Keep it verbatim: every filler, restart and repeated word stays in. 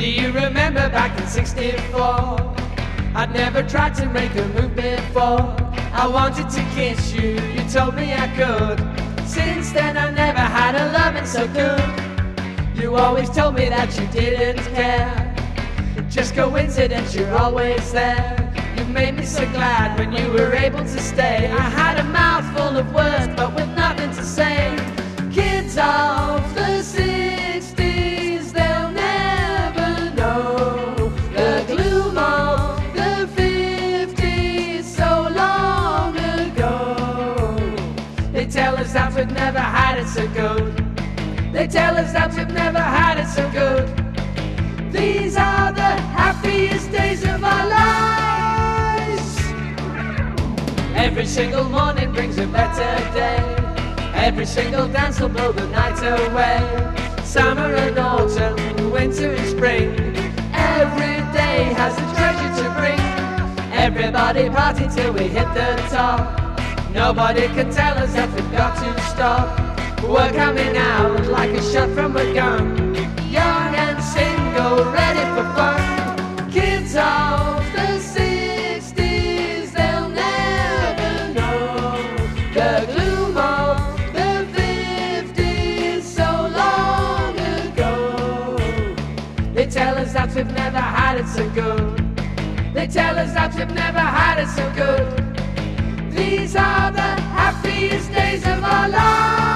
you remember back in sixty-four? I'd never tried to make a move before. I wanted to kiss you, you told me I could. Since then I never had a loving so good. You always told me that you didn't care. Just coincidence, you're always there. You made me so glad when you were able to stay. I had a mouthful of words but with nothing to say. Kids of the sixties, they'll never know the gloom of the fifties so long ago. They tell us that we've never had it so good. They tell us that we've never had it so good. These are the happiest days of our lives. Every single morning brings a better day. Every single dance will blow the night away. Summer and autumn, winter and spring, every day has a treasure to bring. Everybody party till we hit the top. Nobody can tell us that we've got to stop. We're coming out like a shot from a gun, young and single, ready for fun. Kids of the sixties, they'll never know the gloom of the fifties so long ago. They tell us that we've never had it so good. They tell us that we've never had it so good. These are the happiest days of our lives.